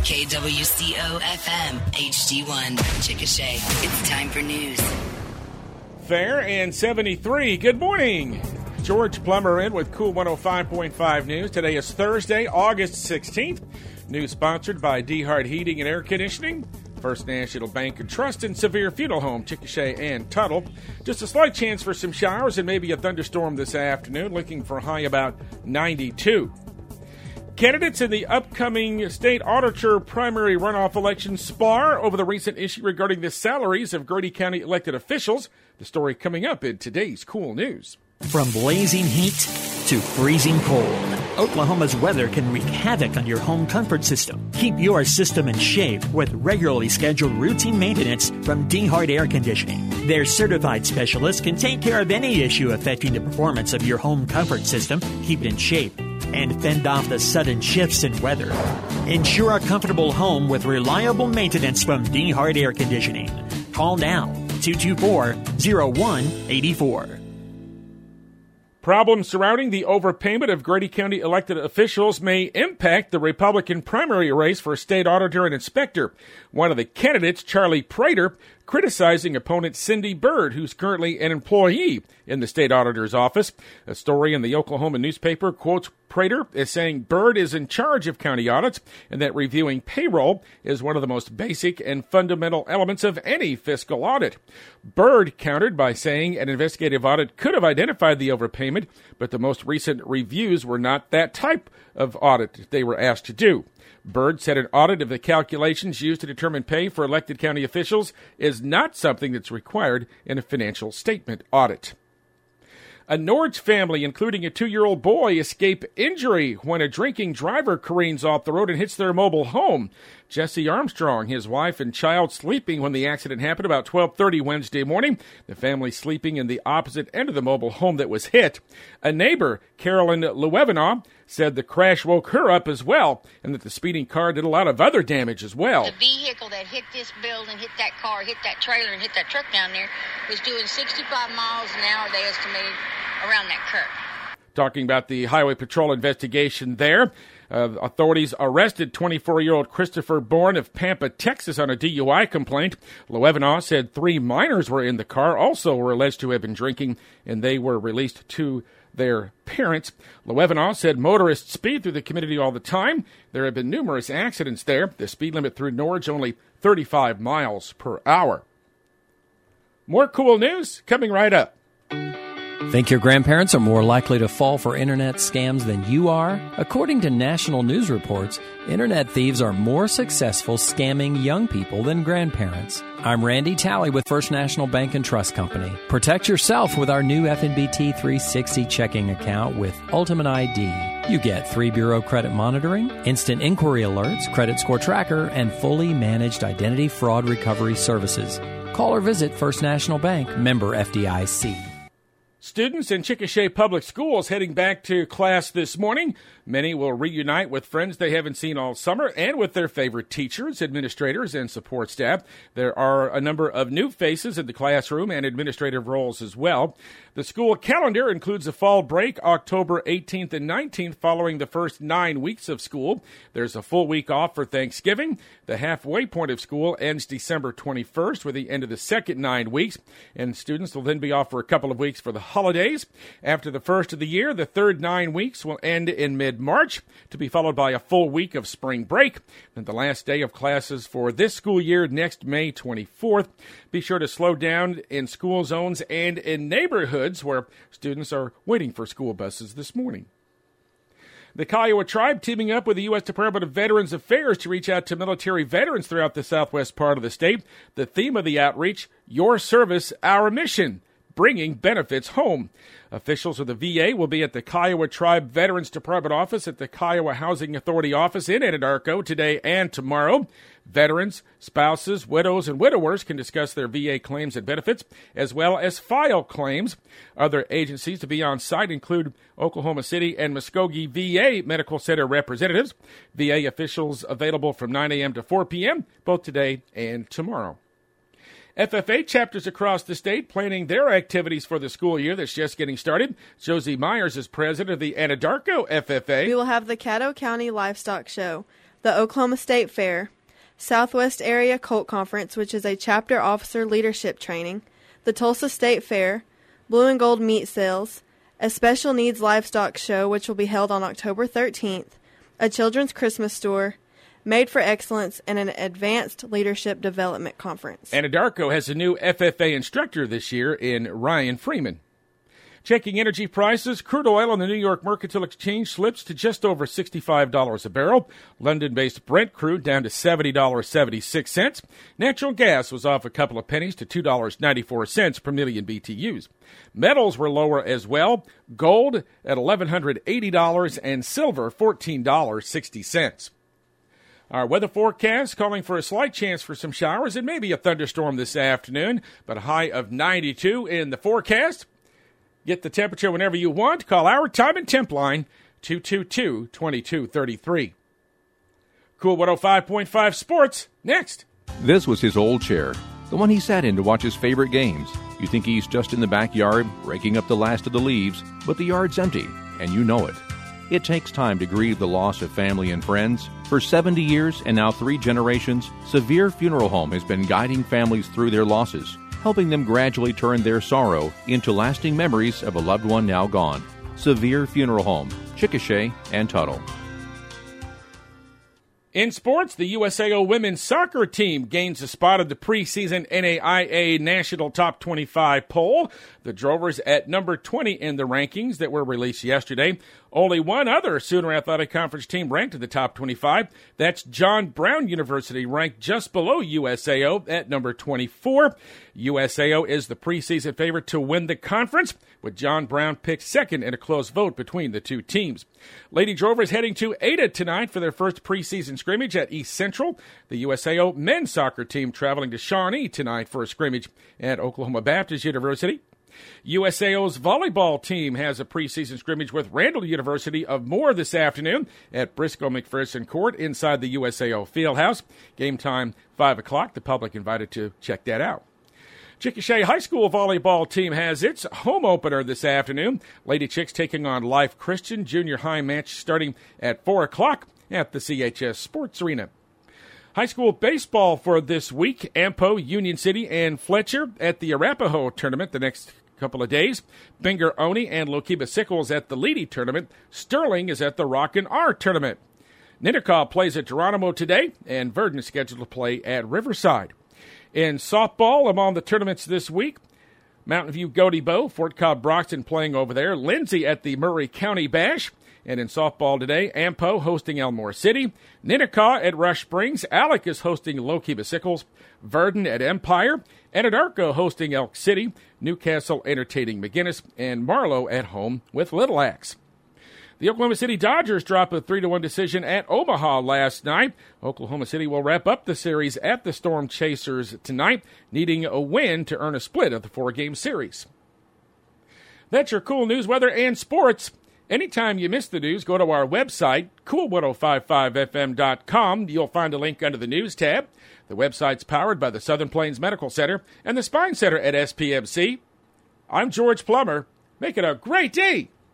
KWCO-FM, HD1, Chickasha. It's time for news. Fair and 73. Good morning. George Plummer in with Cool 105.5 News. Today is Thursday, August 16th. News sponsored by DeHart Heating and Air Conditioning, First National Bank and Trust, and Severe Funeral Home, Chickasha and Tuttle. Just a slight chance for some showers and maybe a thunderstorm this afternoon, looking for a high about 92. Candidates in the upcoming state auditor primary runoff election spar over the recent issue regarding the salaries of Grady County elected officials. The story coming up in today's Cool News. From blazing heat to freezing cold, Oklahoma's weather can wreak havoc on your home comfort system. Keep your system in shape with regularly scheduled routine maintenance from DeHart Air Conditioning. Their certified specialists can take care of any issue affecting the performance of your home comfort system, keep it in shape, and fend off the sudden shifts in weather. Ensure a comfortable home with reliable maintenance from DeHart Air Conditioning. Call now, 224-0184. Problems surrounding the overpayment of Grady County elected officials may impact the Republican primary race for state auditor and inspector. One of the candidates, Charlie Prater, criticizing opponent Cindy Byrd, who's currently an employee in the state auditor's office. A story in the Oklahoma newspaper quotes Prater as saying Byrd is in charge of county audits and that reviewing payroll is one of the most basic and fundamental elements of any fiscal audit. Byrd countered by saying an investigative audit could have identified the overpayment, but the most recent reviews were not that type of audit they were asked to do. Byrd said an audit of the calculations used to determine pay for elected county officials is not something that's required in a financial statement audit. A Norge family, including a 2-year-old boy, escape injury when a drinking driver careens off the road and hits their mobile home. Jesse Armstrong, his wife and child sleeping when the accident happened about 12:30 Wednesday morning. The family sleeping in the opposite end of the mobile home that was hit. A neighbor, Carolyn Lewevinaw, said the crash woke her up as well and that the speeding car did a lot of other damage as well. The vehicle that hit this building, hit that car, hit that trailer, and hit that truck down there was doing 65 miles an hour, they estimated, around that curve. Talking about the Highway Patrol investigation there. Authorities arrested 24-year-old Christopher Bourne of Pampa, Texas on a DUI complaint. Lewevinaw said 3 minors were in the car, also were alleged to have been drinking, and they were released to their parents. Lewevinaw said motorists speed through the community all the time. There have been numerous accidents there. The speed limit through Norge only 35 miles per hour. More cool news coming right up. Think your grandparents are more likely to fall for internet scams than you are? According to national news reports, internet thieves are more successful scamming young people than grandparents. I'm Randy Talley with First National Bank and Trust Company. Protect yourself with our new FNBT 360 checking account with Ultimate ID. You get 3 bureau credit monitoring, instant inquiry alerts, credit score tracker, and fully managed identity fraud recovery services. Call or visit First National Bank, member FDIC. Students in Chickasha Public Schools heading back to class this morning. Many will reunite with friends they haven't seen all summer and with their favorite teachers, administrators, and support staff. There are a number of new faces in the classroom and administrative roles as well. The school calendar includes a fall break October 18th and 19th following the first 9 weeks of school. There's a full week off for Thanksgiving. The halfway point of school ends December 21st with the end of the second 9 weeks, and students will then be off for a couple of weeks for the holidays. After the first of the year, the third 9 weeks will end in mid-March, to be followed by a full week of spring break. And the last day of classes for this school year, next May 24th. Be sure to slow down in school zones and in neighborhoods where students are waiting for school buses this morning. The Kiowa tribe teaming up with the U.S. Department of Veterans Affairs to reach out to military veterans throughout the southwest part of the state. The theme of the outreach, Your Service, Our Mission, bringing benefits home. Officials of the VA will be at the Kiowa Tribe Veterans Department office at the Kiowa Housing Authority office in Anadarko today and tomorrow. Veterans, spouses, widows, and widowers can discuss their VA claims and benefits, as well as file claims. Other agencies to be on site include Oklahoma City and Muskogee VA Medical Center representatives. VA officials available from 9 a.m. to 4 p.m., both today and tomorrow. FFA chapters across the state planning their activities for the school year that's just getting started. Josie Myers is president of the Anadarko FFA. We will have the Caddo County Livestock Show. the Oklahoma State Fair, Southwest Area Colt Conference, which is a chapter officer leadership training, the Tulsa State Fair, Blue and Gold meat sales, a special needs livestock show, which will be held on October 13th, a children's Christmas store, Made for Excellence, and an Advanced Leadership Development Conference. Anadarko has a new FFA instructor this year in Ryan Freeman. Checking energy prices, crude oil on the New York Mercantile Exchange slips to just over $65 a barrel. London-based Brent crude down to $70.76. Natural gas was off a couple of pennies to $2.94 per million BTUs. Metals were lower as well. Gold at $1,180 and silver $14.60. Our weather forecast calling for a slight chance for some showers and maybe a thunderstorm this afternoon, but a high of 92 in the forecast. Get the temperature whenever you want. Call our time and temp line, 222-2233. Cool 105.5 Sports, next. This was his old chair, the one he sat in to watch his favorite games. You think he's just in the backyard, raking up the last of the leaves, but the yard's empty, and you know it. It takes time to grieve the loss of family and friends. For 70 years and now 3 generations, Sevier Funeral Home has been guiding families through their losses, helping them gradually turn their sorrow into lasting memories of a loved one now gone. Sevier Funeral Home, Chickasha and Tuttle. In sports, the USAO women's soccer team gains a spot in the preseason NAIA National Top 25 poll. The Drovers at number 20 in the rankings that were released yesterday. Only one other Sooner Athletic Conference team ranked in the top 25. That's John Brown University, ranked just below USAO at number 24. USAO is the preseason favorite to win the conference, with John Brown picked second in a close vote between the two teams. Lady Drovers heading to Ada tonight for their first preseason scrimmage at East Central. The USAO men's soccer team traveling to Shawnee tonight for a scrimmage at Oklahoma Baptist University. USAO's volleyball team has a preseason scrimmage with Randall University of Moore this afternoon at Briscoe McPherson Court inside the USAO Fieldhouse. Game time, 5 o'clock. The public invited to check that out. Chickasha High School volleyball team has its home opener this afternoon. Lady Chicks taking on Life Christian junior high match starting at 4 o'clock at the CHS Sports Arena. High school baseball for this week. Ampo, Union City, and Fletcher at the Arapahoe tournament the next couple of days. Binger Oni and Lokiba Sickles at the Leedy tournament. Sterling is at the Rockin' R tournament. Ninnekah plays at Geronimo today, and Verdon is scheduled to play at Riverside. In softball, among the tournaments this week, Mountain View Godey Bow, Fort Cobb Broxton playing over there. Lindsay at the Murray County Bash. And in softball today, Ampo hosting Elmore City. Ninnekah at Rush Springs. Alec is hosting Lokiba Sickles. Verdon at Empire. Anadarko hosting Elk City. Newcastle entertaining McGinnis. And Marlow at home with Little Axe. The Oklahoma City Dodgers dropped a 3-1 decision at Omaha last night. Oklahoma City will wrap up the series at the Storm Chasers tonight, needing a win to earn a split of the 4-game series. That's your cool news, weather, and sports. Anytime you miss the news, go to our website, cool1055fm.com. You'll find a link under the news tab. The website's powered by the Southern Plains Medical Center and the Spine Center at SPMC. I'm George Plummer. Make it a great day.